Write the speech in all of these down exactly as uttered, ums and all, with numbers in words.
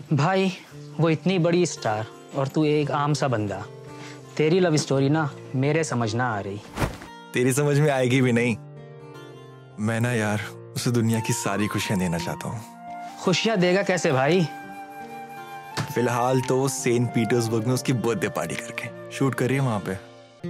भाई वो इतनी बड़ी स्टार और तू एक आम सा बंदा। तेरी लव स्टोरी ना मेरे समझ ना आ रही। तेरी समझ में आएगी भी नहीं। मैं ना यार उसे दुनिया की सारी खुशियां देना चाहता हूँ। खुशियां देगा कैसे भाई? फिलहाल तो सेंट पीटर्सबर्ग में उसकी बर्थडे पार्टी करके शूट करिए वहां पे।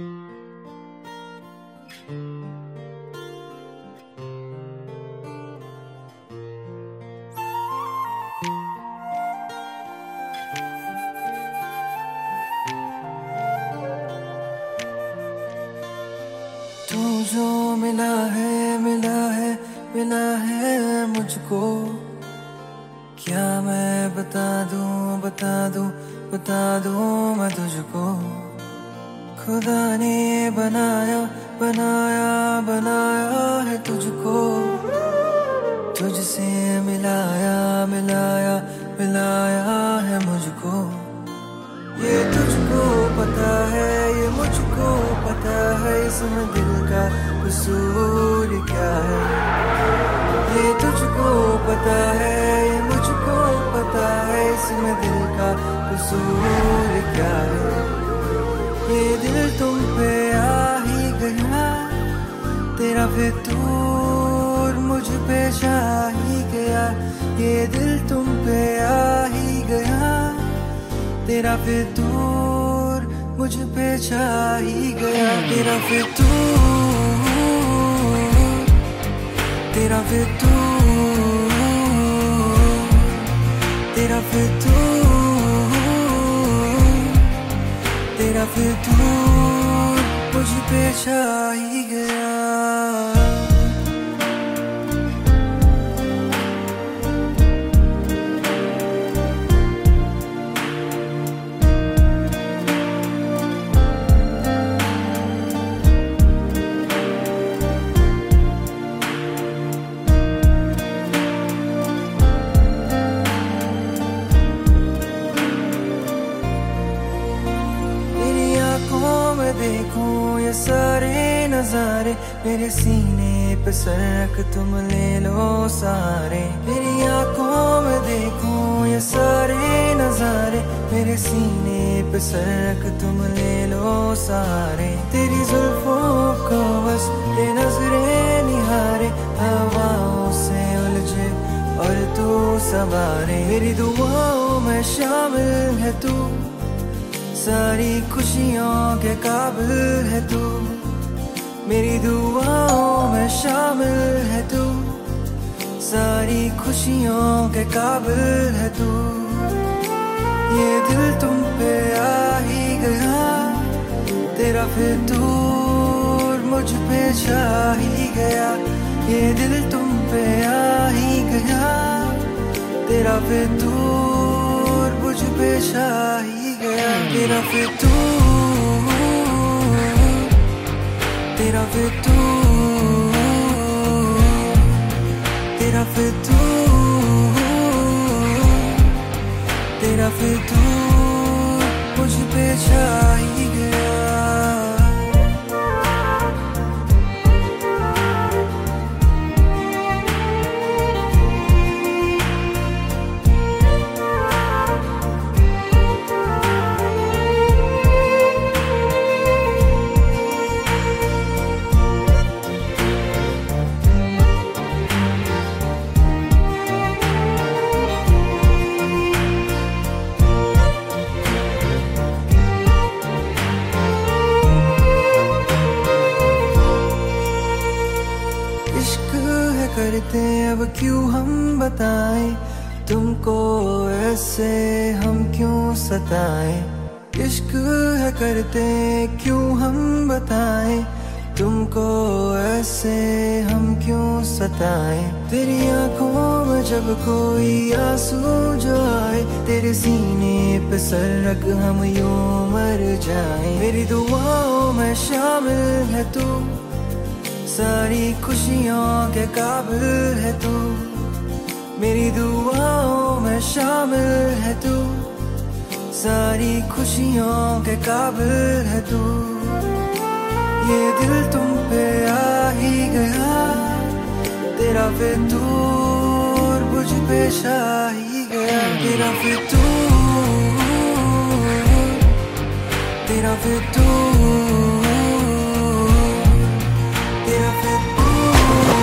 तू जो मिला है मिला है मिला है मुझको, क्या मैं बता दूं बता दूं बता दूं मैं तुझको। खुदा ने बनाया बनाया बनाया है तुझको, तुझसे मिलाया मिलाया मिलाया है मुझको। ये तुझको पता है ये मुझको पता है, इसमें दिल का कसूर क्या है। ये तुझको पता है ये मुझको पता है, इसमें दिल का कसूर क्या है। ये दिल तुम पे आ ही गया, तेरा फितूर मुझ पे छा ही गया। ये दिल तुम पे आ ही गया, तेरा फितूर मुझ पे छा ही गया। तेरा फितूर तेरा फितूर तेरा फितूर तेरा फितूर मुझ पे छा ही गया। देखूं ये सारे नजारे, मेरे सीने पे सरक तुम ले लो सारे। मेरी आंखों में देखूं ये सारे नजारे, मेरे सीने पे सरक तुम ले लो सारे। तेरी जुल्फों को बस ये नजरें निहारे, हवाओं से उलझे और तू सवारे। मेरी दुआओं में शामिल है तू, सारी खुशियों के काबिल है तू। मेरी दुआओं में शामिल है तू, सारी खुशियों के काबिल है तू। ये दिल तुम पे आ ही गया, तेरा फितूर मुझ पे छा ही गया। ये दिल तुम पे आ ही गया, तेरा फितूर मुझ पे छा ही गया। तेरा फितूर तेरा फितूर तेरा फितूर तेरा फितूर मुझ पे छा ही गया। करते अब क्यों हम बताएं तुमको ऐसे, हम क्यों सताएं। इश्क है करते क्यों हम बताएं तुमको ऐसे, हम क्यों सताएं। तेरी आंखों में जब कोई आंसू जो आए, तेरे सीने पे सर रख हम यूं मर जाएं। मेरी दुआओं में शामिल है तू, सारी खुशियों के काबिल है तू। मेरी दुआओं में शामिल है तू, सारी खुशियों के काबिल है तू। ये दिल तुम पे आ ही गया, तेरा फितूर मुझ पे छा ही गया। गया तेरा फितूर, तेरा फितूर, तेरा फितूर,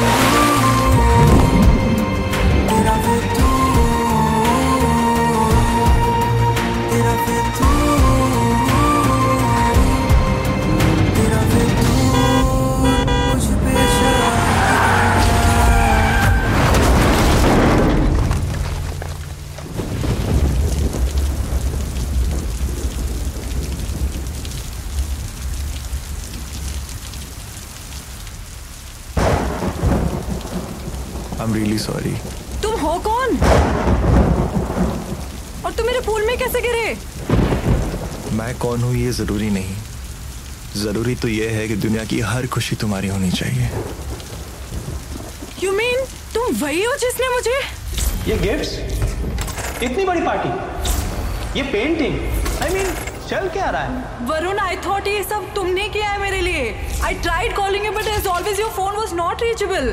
तेरा फितूर, तेरा फितूर, तेरा फितूर मुझ पे I'm really sorry. तुम हो कौन? और तुम मेरे पूल में कैसे गिरे? मैं कौन हूँ ये जरूरी नहीं, जरूरी तो ये है कि दुनिया की हर खुशी तुम्हारी होनी चाहिए। You mean तुम वही हो जिसने मुझे? ये गिफ्ट्स, इतनी बड़ी पार्टी, ये पेंटिंग, आई मीन चल क्या रहा है? वरुण, I thought ये सब तुमने किया है मेरे लिए। I tried calling you but as always your phone was not reachable.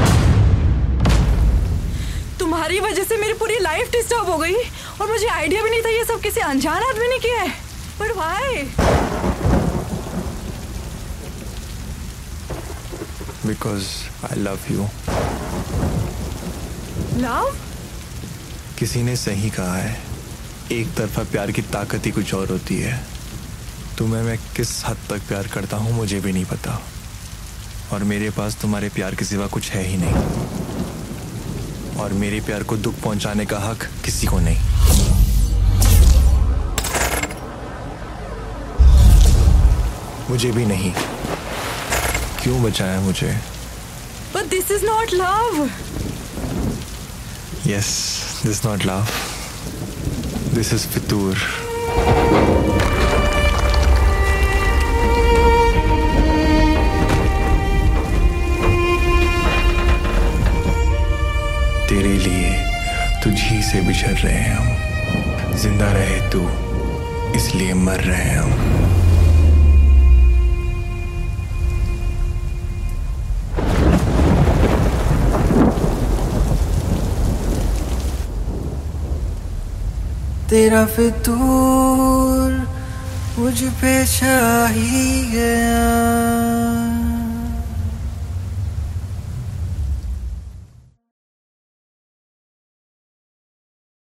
तुम्हारी वजह से मेरी पूरी लाइफ डिस्टर्ब हो गई और मुझे आइडिया भी नहीं था ये सब किसी अनजान आदमी ने किया है। But why? Because I love you. Love? किसी ने सही कहा है, एक तरफा प्यार की ताकत ही कुछ और होती है। तुम्हें मैं किस हद तक प्यार करता हूँ मुझे भी नहीं पता, और मेरे पास तुम्हारे प्यार के सिवा कुछ है ही नहीं, और मेरे प्यार को दुख पहुंचाने का हक किसी को नहीं। मुझे भी नहीं। क्यों बचाया मुझे? But this is not love. Yes, this is not love. This is फितूर। तेरे लिए तुझी से बिछड़ रहे हैं हम, जिंदा रहे तू इसलिए मर रहे हैं हम। तेरा फितूर मुझ पे छा ही गया।